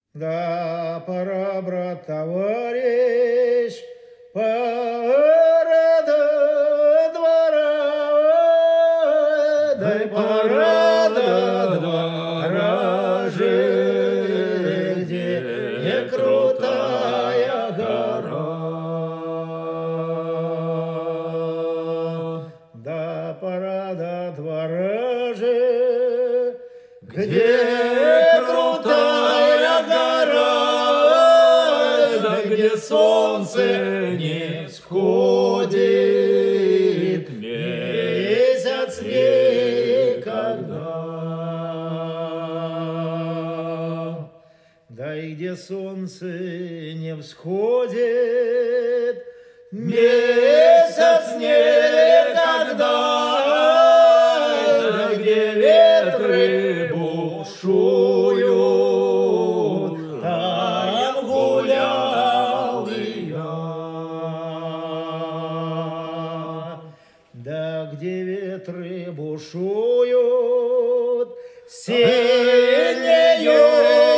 Да, пора, брат, товарищ, пора до двора, дай пора до двора же, где не крутая гора. Да, пора до двора же, где крутая гора, да где солнце не всходит, месяц никогда. Да и где солнце не всходит, месяц никогда, да где ветры бушуют, там гулял и я. Да где ветры бушуют, синею